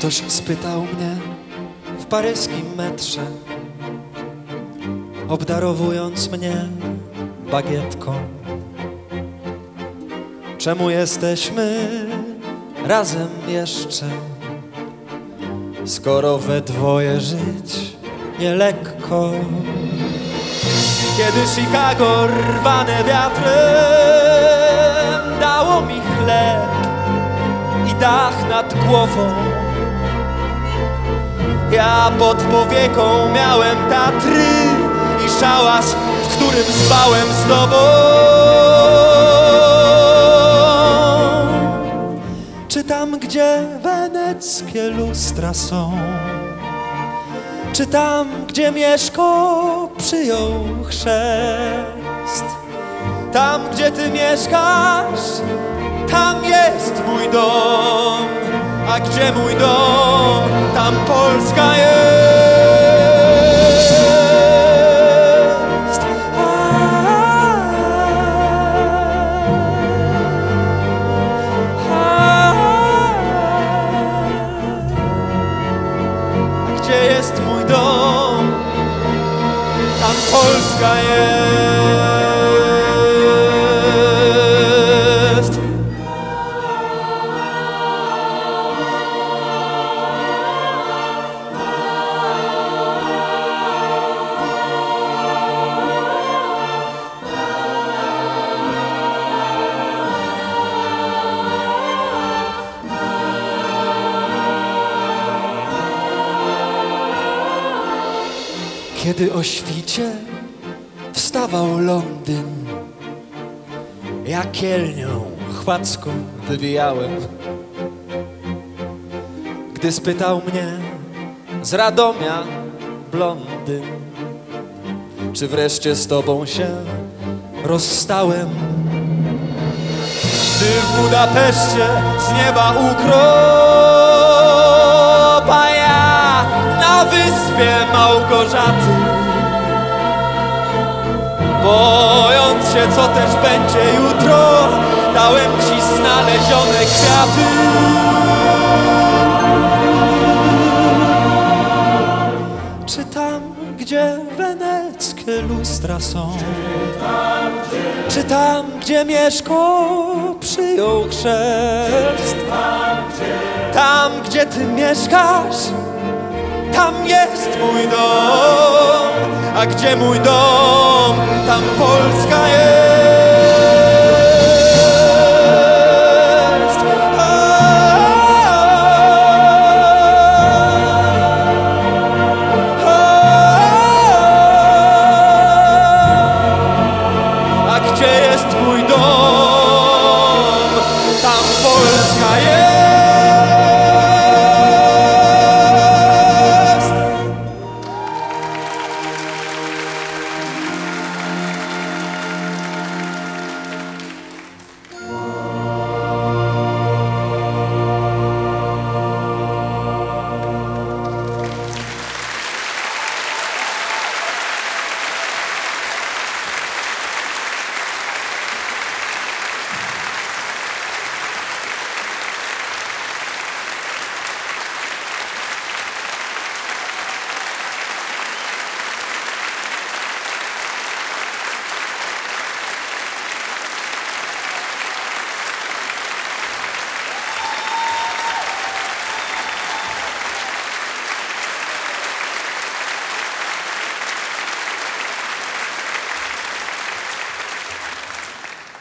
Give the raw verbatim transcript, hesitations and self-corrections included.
Ktoś spytał mnie w paryskim metrze, obdarowując mnie bagietką: czemu jesteśmy razem jeszcze, skoro we dwoje żyć nie lekko? Kiedy Chicago rwane wiatrem dało mi chleb i dach nad głową, ja pod powieką miałem Tatry i szałas, w którym spałem z tobą. Czy tam, gdzie weneckie lustra są, czy tam, gdzie Mieszko przyjął chrzest, tam, gdzie ty mieszkasz, tam jest mój dom, a gdzie mój dom, tam Polska jest. A gdzie jest mój dom, tam Polska jest. Kiedy o świcie wstawał Londyn, ja kielnią chwacką wywijałem. Gdy spytał mnie z Radomia blondyn, czy wreszcie z tobą się rozstałem. Gdy w Budapeszcie z nieba ukropa ja na wyspie Małgorzaty, bojąc się, co też będzie jutro, dałem ci znalezione kwiaty. Czy tam, gdzie weneckie lustra są, czy tam, gdzie Mieszko przyjął chrzest, tam, gdzie ty mieszkasz, tam jest mój dom, a gdzie mój dom,